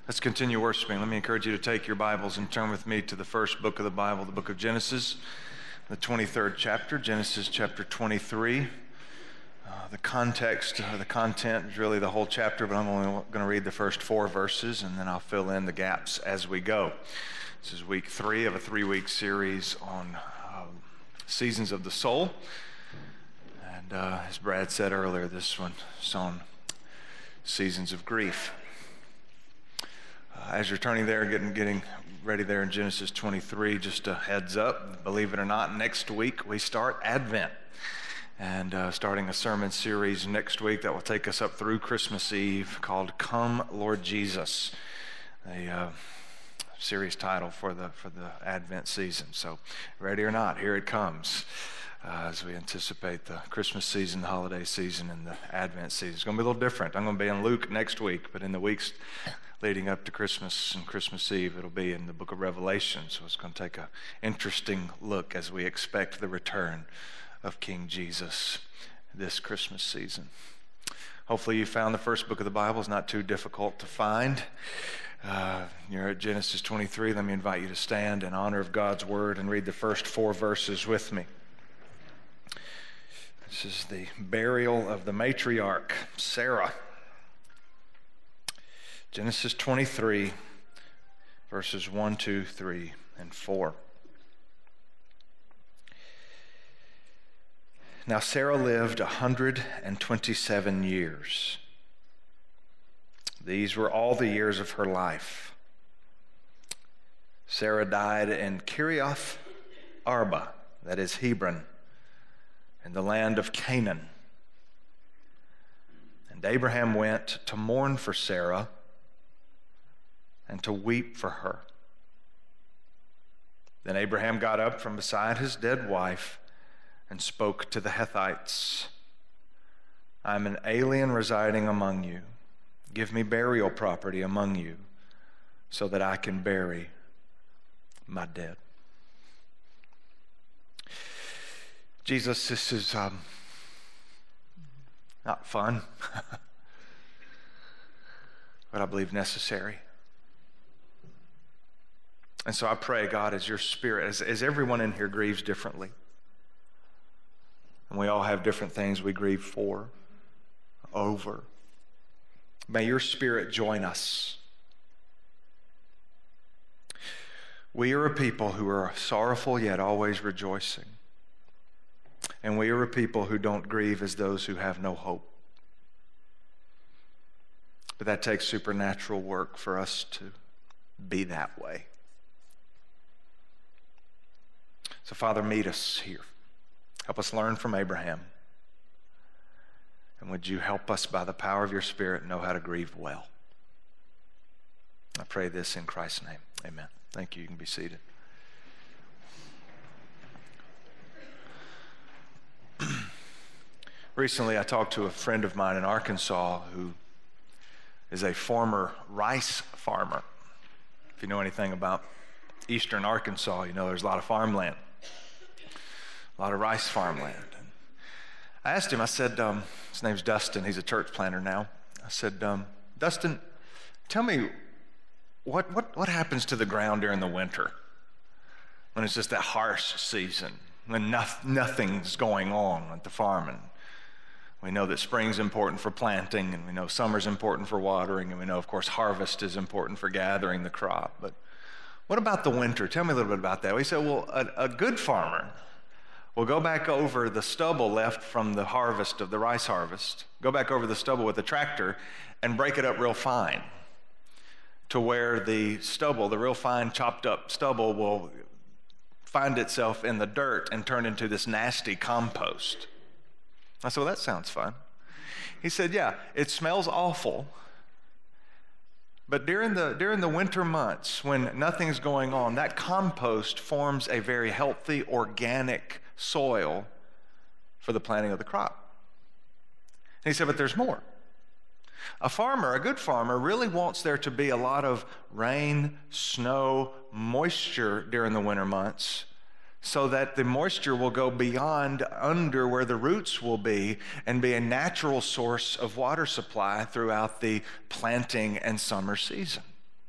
Let's continue worshiping. Let me encourage you to take your Bibles and turn with me to the first book of the Bible, the book of Genesis, the 23rd chapter, Genesis chapter 23. The context, the content is really the whole chapter, but I'm only going to read the first 4 verses, and then I'll fill in the gaps as we go. This is week 3 of a 3-week series on seasons of the soul. And as Brad said earlier, this one is on seasons of grief. As you're turning there, getting ready there in Genesis 23, just a heads up, believe it or not, next week we start Advent. And starting a sermon series next week that will take us up through Christmas Eve called Come, Lord Jesus, a series title for the Advent season. So ready or not, here it comes as we anticipate the Christmas season, the holiday season, and the Advent season. It's going to be a little different. I'm going to be in Luke next week, but in the weeks leading up to Christmas and Christmas Eve, it'll be in the book of Revelation. So it's going to take an interesting look as we expect the return of King Jesus this Christmas season. Hopefully you found the first book of the Bible. It's not too difficult to find. You're at Genesis 23. Let me invite you to stand in honor of God's word and read the first 4 verses with me. This is the burial of the matriarch, Sarah. Genesis 23, verses 1, 2, 3, and 4. Now Sarah lived 127 years. These were all the years of her life. Sarah died in Kiriath Arba, that is Hebron, in the land of Canaan. And Abraham went to mourn for Sarah and to weep for her. Then Abraham got up from beside his dead wife and spoke to the Hethites. I am an alien residing among you. Give me burial property among you so that I can bury my dead. Jesus, this is not fun, but I believe necessary. And so I pray, God, as your Spirit, as everyone in here grieves differently, and we all have different things we grieve for, over, may your Spirit join us. We are a people who are sorrowful yet always rejoicing. And we are a people who don't grieve as those who have no hope. But that takes supernatural work for us to be that way. So, Father, meet us here. Help us learn from Abraham. And would you help us by the power of your Spirit know how to grieve well? I pray this in Christ's name. Amen. Thank you. You can be seated. Recently, I talked to a friend of mine in Arkansas who is a former rice farmer. If you know anything about eastern Arkansas, you know there's a lot of farmland, a lot of rice farmland. And I asked him, I said, his name's Dustin, he's a church planter now. I said, Dustin, tell me, what happens to the ground during the winter when it's just that harsh season, when nothing's going on at the farm? And we know that spring's important for planting, and we know summer's important for watering, and we know, of course, harvest is important for gathering the crop. But what about the winter? Tell me a little bit about that. We said, well, a good farmer will go back over the stubble left from the harvest of the rice harvest, go back over the stubble with a tractor and break it up real fine to where the stubble, the real fine chopped up stubble, will find itself in the dirt and turn into this nasty compost. I said, well, that sounds fun. He said, yeah, it smells awful. But during the winter months when nothing's going on, that compost forms a very healthy, organic soil for the planting of the crop. And he said, but there's more. A farmer, a good farmer, really wants there to be a lot of rain, snow, moisture during the winter months so that the moisture will go beyond under where the roots will be and be a natural source of water supply throughout the planting and summer season.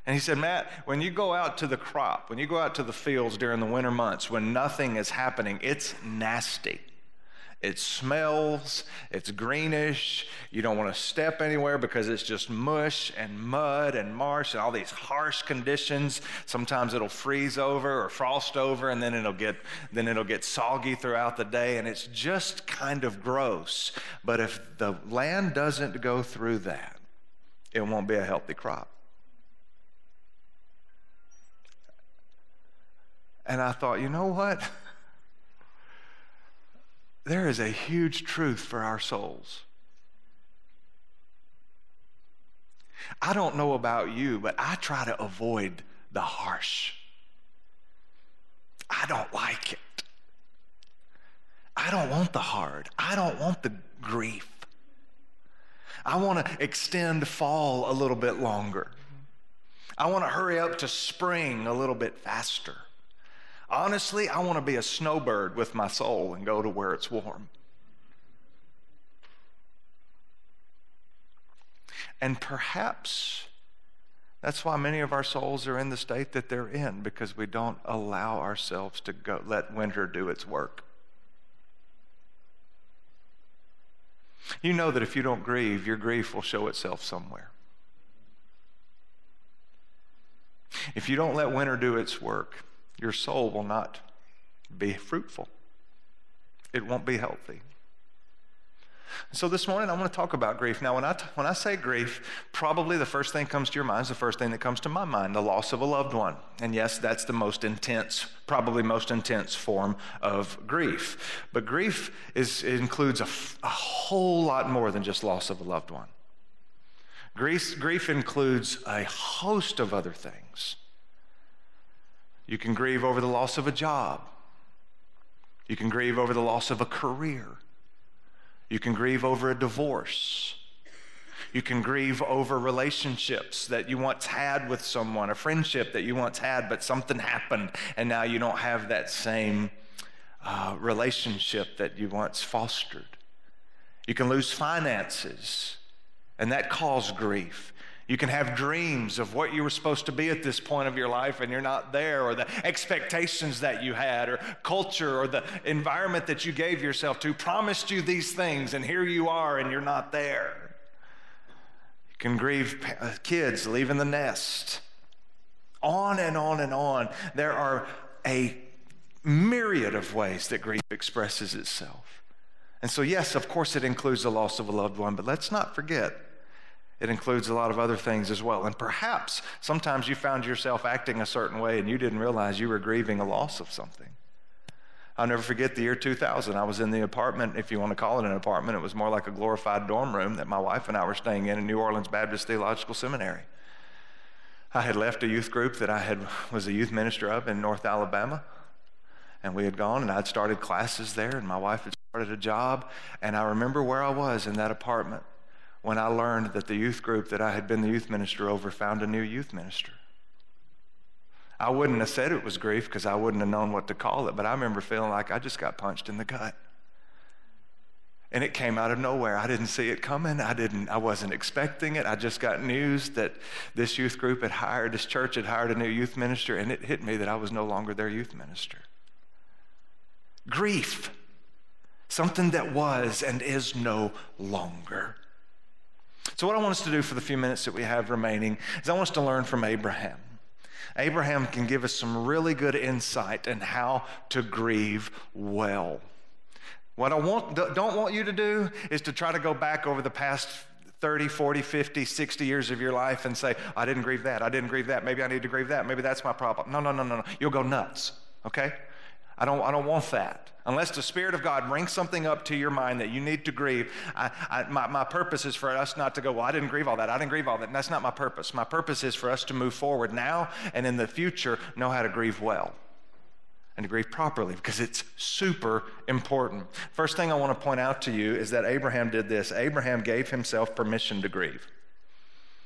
And he said, Matt, when you go out to the crop, when you go out to the fields during the winter months, when nothing is happening, it's nasty. It smells, it's greenish, you don't want to step anywhere because it's just mush and mud and marsh and all these harsh conditions. Sometimes it'll freeze over or frost over, and then it'll get soggy throughout the day, and it's just kind of gross. But if the land doesn't go through that, it won't be a healthy crop. And I thought, you know what? There is a huge truth for our souls. I don't know about you, but I try to avoid the harsh. I don't like it. I don't want the hard. I don't want the grief. I want to extend fall a little bit longer. I want to hurry up to spring a little bit faster. Honestly, I want to be a snowbird with my soul and go to where it's warm. And perhaps that's why many of our souls are in the state that they're in, because we don't allow ourselves to go let winter do its work. You know that if you don't grieve, your grief will show itself somewhere. If you don't let winter do its work, your soul will not be fruitful. It won't be healthy. So this morning I want to talk about grief. Now, when I say grief, probably the first thing that comes to your mind is the first thing that comes to my mind, the loss of a loved one. And yes, that's the most intense, probably most intense form of grief. But grief includes a whole lot more than just loss of a loved one. Grief includes a host of other things. You can grieve over the loss of a job. You can grieve over the loss of a career. You can grieve over a divorce. You can grieve over relationships that you once had with someone, a friendship that you once had, but something happened and now you don't have that same relationship that you once fostered. You can lose finances, and that caused grief. You can have dreams of what you were supposed to be at this point of your life and you're not there, or the expectations that you had, or culture, or the environment that you gave yourself to promised you these things, and here you are and you're not there. You can grieve kids leaving the nest. On and on and on. There are a myriad of ways that grief expresses itself. And so yes, of course it includes the loss of a loved one, but let's not forget, it includes a lot of other things as well. And perhaps sometimes you found yourself acting a certain way and you didn't realize you were grieving a loss of something. I'll never forget the year 2000. I was in the apartment, if you want to call it an apartment. It was more like a glorified dorm room that my wife and I were staying in New Orleans Baptist Theological Seminary. I had left a youth group that I was a youth minister of in North Alabama. And we had gone and I'd started classes there, and my wife had started a job. And I remember where I was in that apartment when I learned that the youth group that I had been the youth minister over found a new youth minister. I wouldn't have said it was grief because I wouldn't have known what to call it, but I remember feeling like I just got punched in the gut. And it came out of nowhere. I didn't see it coming. I wasn't expecting it. I just got news that this church had hired a new youth minister, and it hit me that I was no longer their youth minister. Grief, something that was and is no longer. So what I want us to do for the few minutes that we have remaining is I want us to learn from Abraham. Abraham can give us some really good insight in how to grieve well. What I don't want you to do is to try to go back over the past 30, 40, 50, 60 years of your life and say, I didn't grieve that, I didn't grieve that, maybe I need to grieve that, maybe that's my problem. No. You'll go nuts, okay? I don't want that. Unless the Spirit of God brings something up to your mind that you need to grieve, my purpose is for us not to go, well, I didn't grieve all that, And that's not my purpose. My purpose is for us to move forward now and in the future know how to grieve well and to grieve properly, because it's super important. First thing I want to point out to you is that Abraham did this. Abraham gave himself permission to grieve.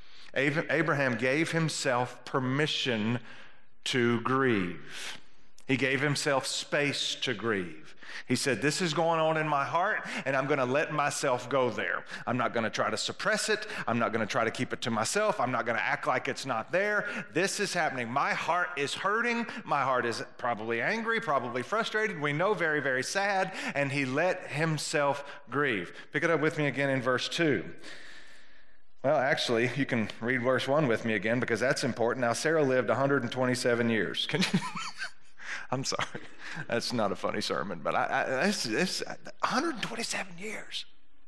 Abraham gave himself permission to grieve. He gave himself space to grieve. He said, this is going on in my heart, and I'm going to let myself go there. I'm not going to try to suppress it. I'm not going to try to keep it to myself. I'm not going to act like it's not there. This is happening. My heart is hurting. My heart is probably angry, probably frustrated. We know very, very sad. And he let himself grieve. Pick it up with me again in verse 2. Well, actually, you can read verse 1 with me again because that's important. Now, Sarah lived 127 years. Can you... I'm sorry. That's not a funny sermon, but it's 127 years.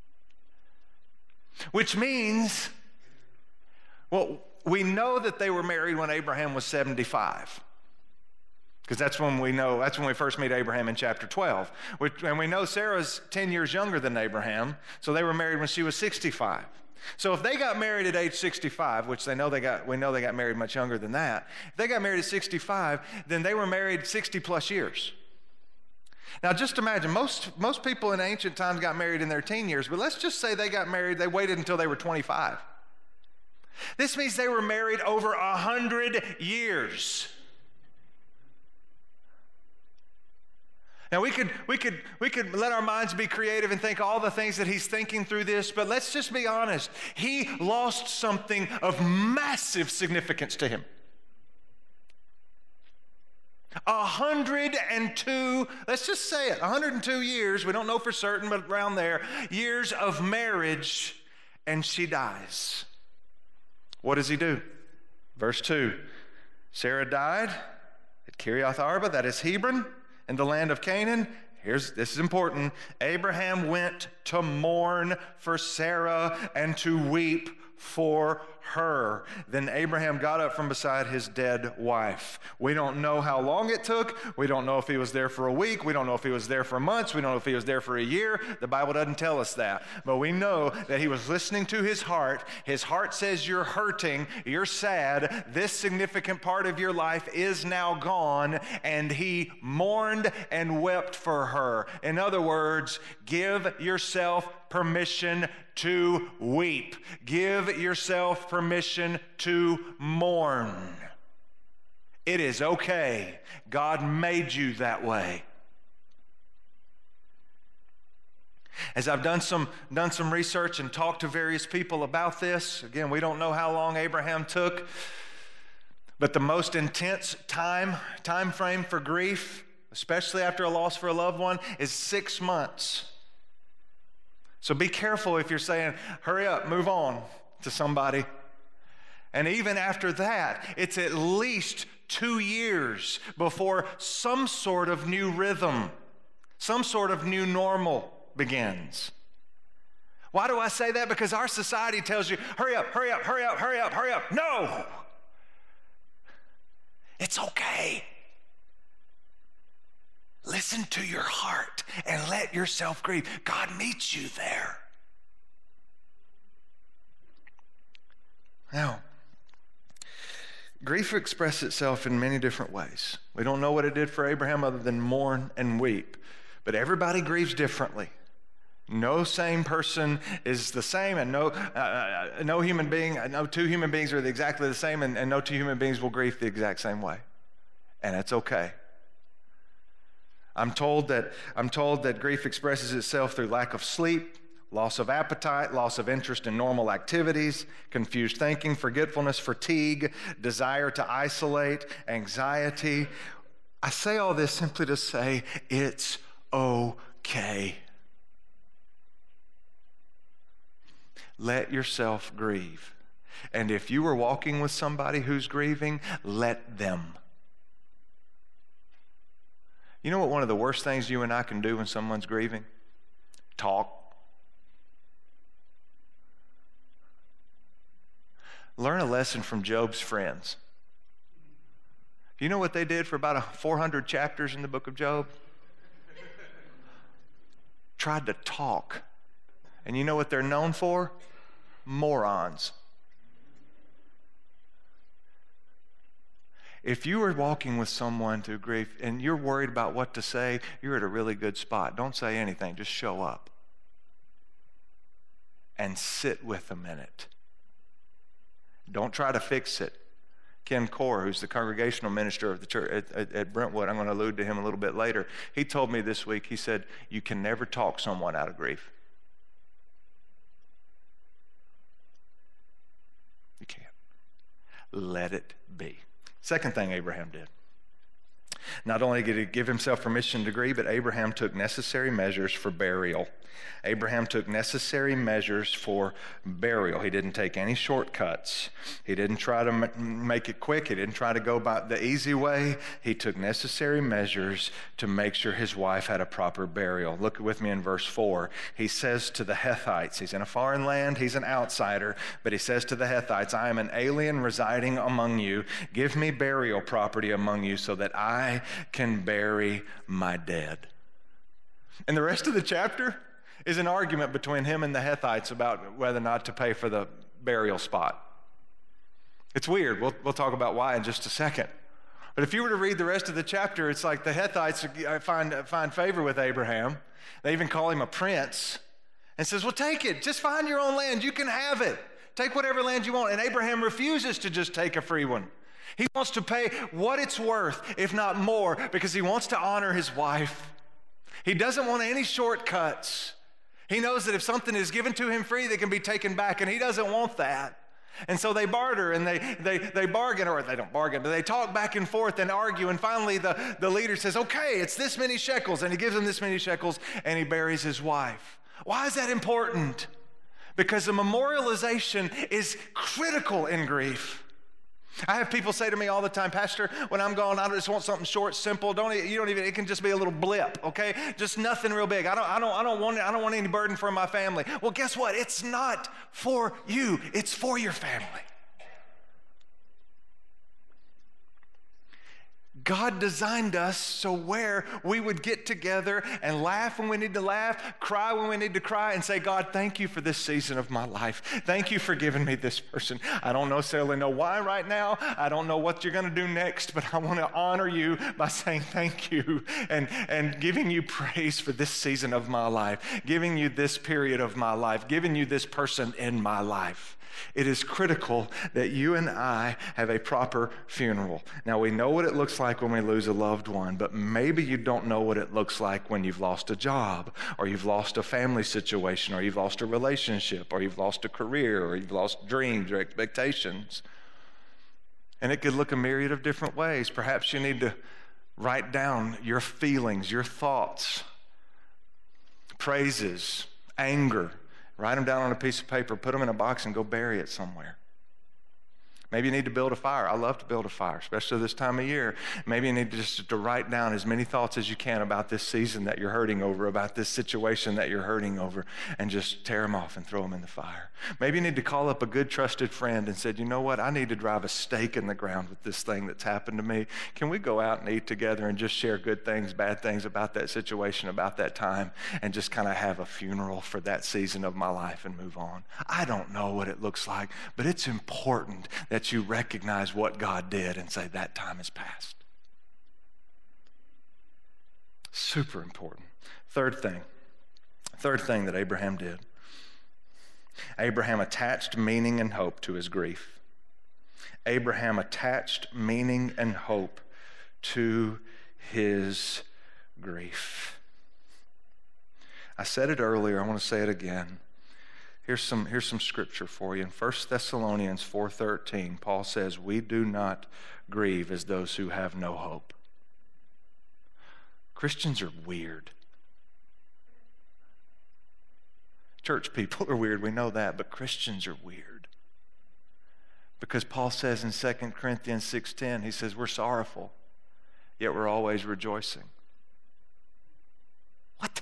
Which means, well, we know that they were married when Abraham was 75. Because that's when we first meet Abraham in chapter 12. And we know Sarah's 10 years younger than Abraham, so they were married when she was 65. So if they got married at age 65, which we know they got married much younger than that, if they got married at 65, then they were married 60 plus years. Now just imagine, most people in ancient times got married in their teen years, but let's just say they got married, they waited until they were 25. This means they were married over 100 years. Now we could let our minds be creative and think all the things that he's thinking through this, but let's just be honest. He lost something of massive significance to him. 102, let's just say it, 102 years, we don't know for certain, but around there, years of marriage, and she dies. What does he do? Verse 2, Sarah died at Kiriath Arba, that is Hebron, in the land of Canaan. This is important. Abraham went to mourn for Sarah and to weep for her. Then Abraham got up from beside his dead wife. We don't know how long it took. We don't know if he was there for a week. We don't know if he was there for months. We don't know if he was there for a year. The Bible doesn't tell us that. But we know that he was listening to his heart. His heart says you're hurting, you're sad, this significant part of your life is now gone, and he mourned and wept for her. In other words, give yourself permission to weep. Give yourself permission to mourn. It is okay. God made you that way. As I've done some research and talked to various people about this, again, we don't know how long Abraham took, but the most intense time frame for grief, especially after a loss for a loved one, is 6 months. So be careful if you're saying, hurry up, move on to somebody. And even after that, it's at least 2 years before some sort of new rhythm, some sort of new normal begins. Why do I say that? Because our society tells you, hurry up, hurry up, hurry up, hurry up, hurry up. No! It's okay. Listen to your heart and let yourself grieve. God meets you there. Now, grief expresses itself in many different ways. We don't know what it did for Abraham other than mourn and weep. But everybody grieves differently. No same person is the same, and no two human beings are exactly the same, and no two human beings will grieve the exact same way. And it's okay. I'm told that grief expresses itself through lack of sleep, loss of appetite, loss of interest in normal activities, confused thinking, forgetfulness, fatigue, desire to isolate, anxiety. I say all this simply to say it's okay. Let yourself grieve. And if you are walking with somebody who's grieving, let them. You know what one of the worst things you and I can do when someone's grieving? Talk. Learn a lesson from Job's friends. You know what they did for about 400 chapters in the book of Job? Tried to talk. And you know what they're known for? Morons. If you are walking with someone through grief and you're worried about what to say, you're at a really good spot. Don't say anything. Just show up and sit with a minute. Don't try to fix it. Ken Core, who's the congregational minister of the church at Brentwood. I'm going to allude to him a little bit later. He told me this week, he said, you can never talk someone out of grief. You can't. Let it be. Second thing Abraham did. Not only did he give himself permission to grieve, but Abraham took necessary measures for burial. Abraham took necessary measures for burial. He didn't take any shortcuts. He didn't try to make it quick. He didn't try to go by the easy way. He took necessary measures to make sure his wife had a proper burial. Look with me in verse 4. He says to the Hethites, he's in a foreign land, he's an outsider, but he says to the Hethites, I am an alien residing among you. Give me burial property among you so that I can bury my dead. And the rest of the chapter is an argument between him and the Hethites about whether or not to pay for the burial spot. It's weird. We'll talk about why in just a second. But if you were to read the rest of the chapter, it's like the Hethites find favor with Abraham. They even call him a prince and says, well, take it. Just find your own land. You can have it. Take whatever land you want. And Abraham refuses to just take a free one. He wants to pay what it's worth, if not more, because he wants to honor his wife. He doesn't want any shortcuts. He knows that if something is given to him free, they can be taken back, and he doesn't want that. And so they barter and they bargain, or they don't bargain, but they talk back and forth and argue, and finally the leader says, okay, it's this many shekels, and he gives him this many shekels, and he buries his wife. Why is that important? Because the memorialization is critical in grief. I have people say to me all the time, Pastor, when I'm gone, I just want something short, simple. It can just be a little blip, okay? Just nothing real big. I don't want any burden for my family. Well, guess what? It's not for you. It's for your family. God designed us so where we would get together and laugh when we need to laugh, cry when we need to cry, and say, God, thank you for this season of my life. Thank you for giving me this person. I don't necessarily know why right now. I don't know what you're going to do next, but I want to honor you by saying thank you and giving you praise for this season of my life, giving you this period of my life, giving you this person in my life. It is critical that you and I have a proper funeral. Now, we know what it looks like when we lose a loved one, but maybe you don't know what it looks like when you've lost a job, or you've lost a family situation, or you've lost a relationship, or you've lost a career, or you've lost dreams or expectations. And it could look a myriad of different ways. Perhaps you need to write down your feelings, your thoughts, praises, anger. Write them down on a piece of paper, put them in a box, and go bury it somewhere. Maybe you need to build a fire. I love to build a fire, especially this time of year. Maybe you need to write down as many thoughts as you can about this season that you're hurting over, about this situation that you're hurting over, and just tear them off and throw them in the fire. Maybe you need to call up a good, trusted friend and said, you know what, I need to drive a stake in the ground with this thing that's happened to me. Can we go out and eat together and just share good things, bad things about that situation, about that time, and just kind of have a funeral for that season of my life and move on? I don't know what it looks like, but it's important that you recognize what God did and say that time is past. Super important. Third thing that Abraham did. Abraham attached meaning and hope to his grief. Abraham attached meaning and hope to his grief. I said it earlier, I want to say it again. Here's some scripture for you. In 1 Thessalonians 4:13, Paul says, we do not grieve as those who have no hope. Christians are weird. Church people are weird, we know that, but Christians are weird. Because Paul says in 2 Corinthians 6:10, he says, we're sorrowful, yet we're always rejoicing. What?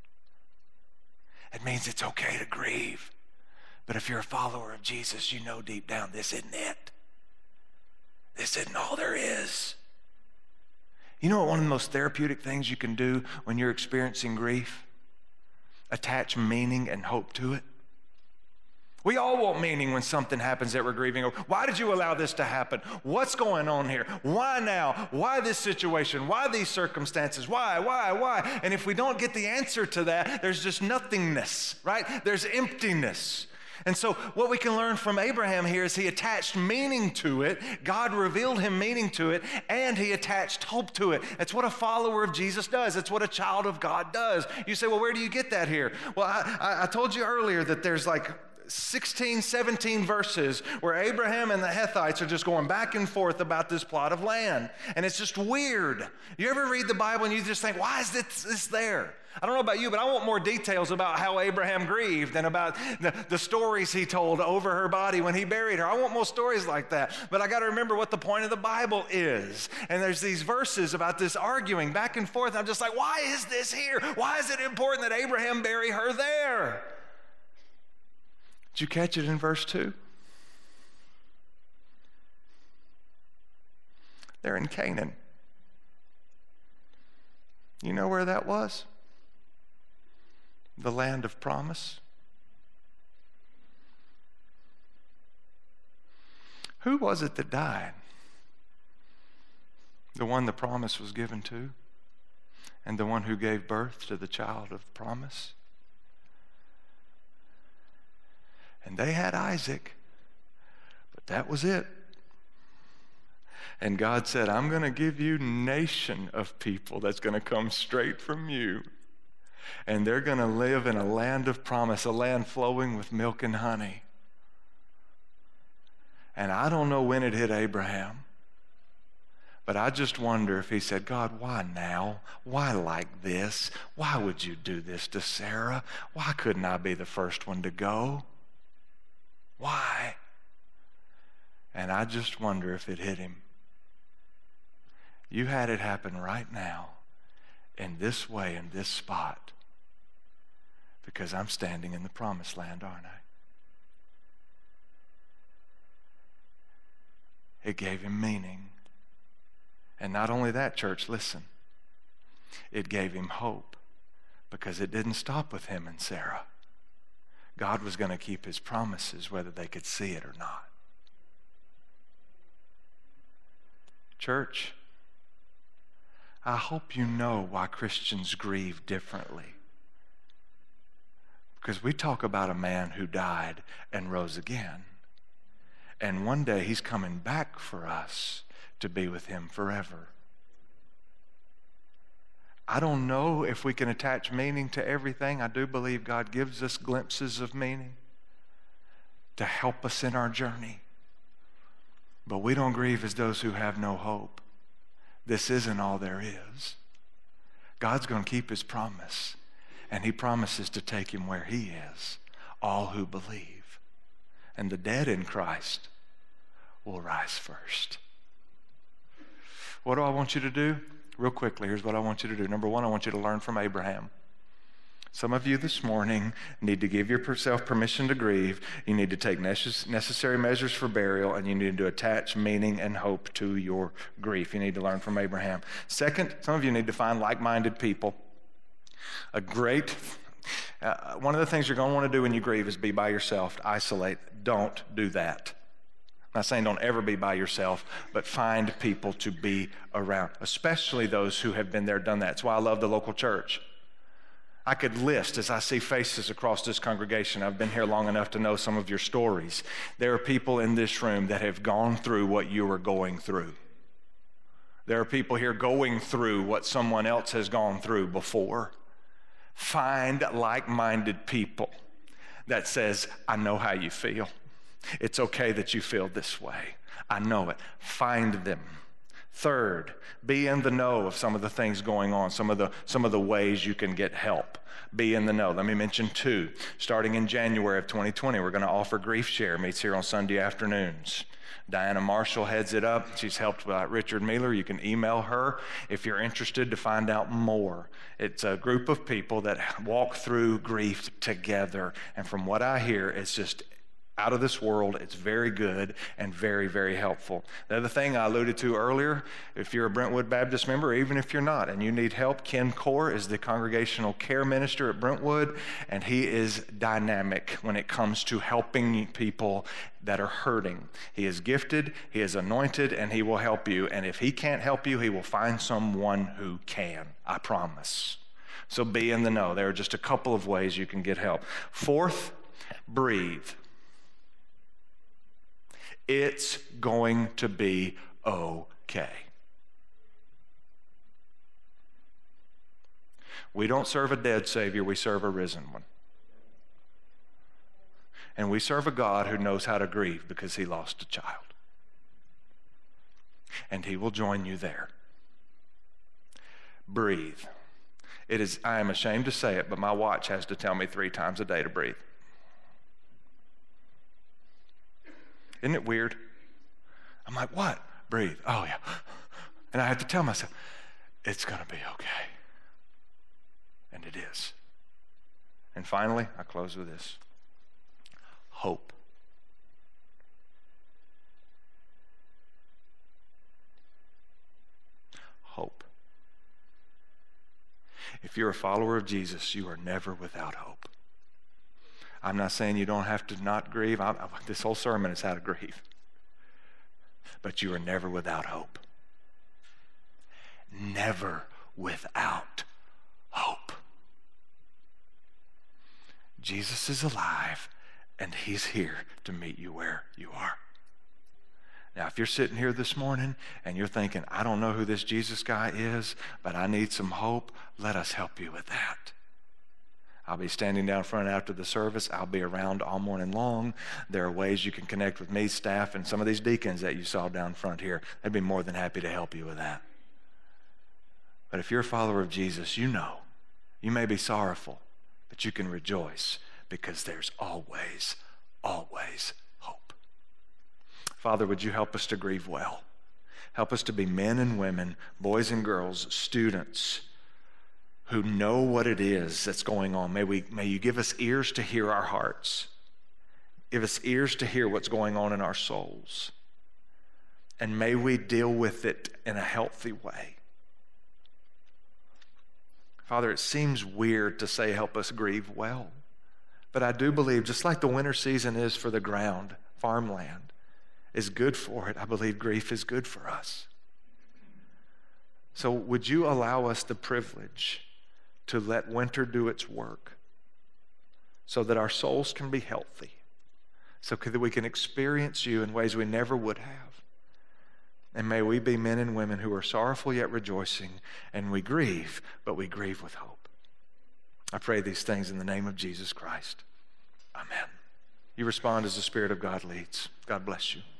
It means it's okay to grieve. But if you're a follower of Jesus, you know deep down, this isn't it. This isn't all there is. You know what one of the most therapeutic things you can do when you're experiencing grief? Attach meaning and hope to it. We all want meaning when something happens that we're grieving over. Why did you allow this to happen? What's going on here? Why now? Why this situation? Why these circumstances? Why? And if we don't get the answer to that, there's just nothingness, right? There's emptiness. And so what we can learn from Abraham here is he attached meaning to it. God revealed him meaning to it, and he attached hope to it. That's what a follower of Jesus does. It's what a child of God does. You say, well, where do you get that here? Well, I told you earlier that there's like 16, 17 verses where Abraham and the Hittites are just going back and forth about this plot of land. And it's just weird. You ever read the Bible and you just think, why is this there? I don't know about you, but I want more details about how Abraham grieved and about the stories he told over her body when he buried her. I want more stories like that. But I got to remember what the point of the Bible is. And there's these verses about this arguing back and forth. I'm just like, why is this here? Why is it important that Abraham bury her there? Did you catch it in verse 2? They're in Canaan. You know where that was? The land of promise. Who was it that died? The one the promise was given to, and the one who gave birth to the child of promise. And they had Isaac, but that was it. And God said, I'm going to give you a nation of people that's going to come straight from you. And they're going to live in a land of promise, a land flowing with milk and honey. And I don't know when it hit Abraham, but I just wonder if he said, God, why now? Why like this? Why would you do this to Sarah? Why couldn't I be the first one to go? Why? And I just wonder if it hit him. You had it happen right now, in this way, in this spot, because I'm standing in the promised land, aren't I? It gave him meaning. And not only that, church, listen. It gave him hope, because it didn't stop with him and Sarah. God was going to keep his promises whether they could see it or not. Church, I hope you know why Christians grieve differently. Because we talk about a man who died and rose again. And one day he's coming back for us to be with him forever. I don't know if we can attach meaning to everything. I do believe God gives us glimpses of meaning to help us in our journey. But we don't grieve as those who have no hope. This isn't all there is. God's going to keep his promise, and he promises to take him where he is, all who believe. And the dead in Christ will rise first. What do I want you to do? Real quickly, here's what I want you to do. Number one, I want you to learn from Abraham. Some of you this morning need to give yourself permission to grieve. You need to take necessary measures for burial, and you need to attach meaning and hope to your grief. You need to learn from Abraham. Second, some of you need to find like-minded people. One of the things you're going to want to do when you grieve is be by yourself, isolate. Don't do that. I'm not saying don't ever be by yourself, but find people to be around, especially those who have been there, done that. That's why I love the local church. I could list, as I see faces across this congregation, I've been here long enough to know some of your stories. There are people in this room that have gone through what you are going through. There are people here going through what someone else has gone through before. Find like-minded people that says, I know how you feel. It's okay that you feel this way. I know it. Find them. Third, be in the know of some of the things going on, some of the ways you can get help. Be in the know. Let me mention two. Starting in January of 2020, we're going to offer Grief Share. Meets here on Sunday afternoons. Diana Marshall heads it up. She's helped by Richard Mueller. You can email her if you're interested to find out more. It's a group of people that walk through grief together. And from what I hear, it's just out of this world. It's very good and very, very helpful. The other thing I alluded to earlier, if you're a Brentwood Baptist member, or even if you're not, and you need help, Ken Core is the congregational care minister at Brentwood, and he is dynamic when it comes to helping people that are hurting. He is gifted, he is anointed, and he will help you. And if he can't help you, he will find someone who can, I promise. So be in the know. There are just a couple of ways you can get help. Fourth, breathe. It's going to be okay. We don't serve a dead Savior, we serve a risen one. And we serve a God who knows how to grieve because he lost a child. And he will join you there. Breathe. I am ashamed to say it, but my watch has to tell me 3 times a day to breathe. Isn't it weird? I'm like, what? Breathe. Oh, yeah. And I have to tell myself, it's going to be okay. And it is. And finally, I close with this. Hope. Hope. If you're a follower of Jesus, you are never without hope. I'm not saying you don't have to not grieve. This whole sermon is how to grieve. But you are never without hope. Never without hope. Jesus is alive, and he's here to meet you where you are. Now, if you're sitting here this morning and you're thinking, I don't know who this Jesus guy is, but I need some hope, let us help you with that. I'll be standing down front after the service. I'll be around all morning long. There are ways you can connect with me, staff, and some of these deacons that you saw down front here. They'd be more than happy to help you with that. But if you're a follower of Jesus, you know, you may be sorrowful, but you can rejoice because there's always, always hope. Father, would you help us to grieve well? Help us to be men and women, boys and girls, students, who know what it is that's going on. May you give us ears to hear our hearts. Give us ears to hear what's going on in our souls. And may we deal with it in a healthy way. Father, it seems weird to say help us grieve well. But I do believe, just like the winter season is for the ground, farmland is good for it, I believe grief is good for us. So would you allow us the privilege to let winter do its work so that our souls can be healthy, so that we can experience you in ways we never would have. And may we be men and women who are sorrowful yet rejoicing, and we grieve, but we grieve with hope. I pray these things in the name of Jesus Christ. Amen. You respond as the Spirit of God leads. God bless you.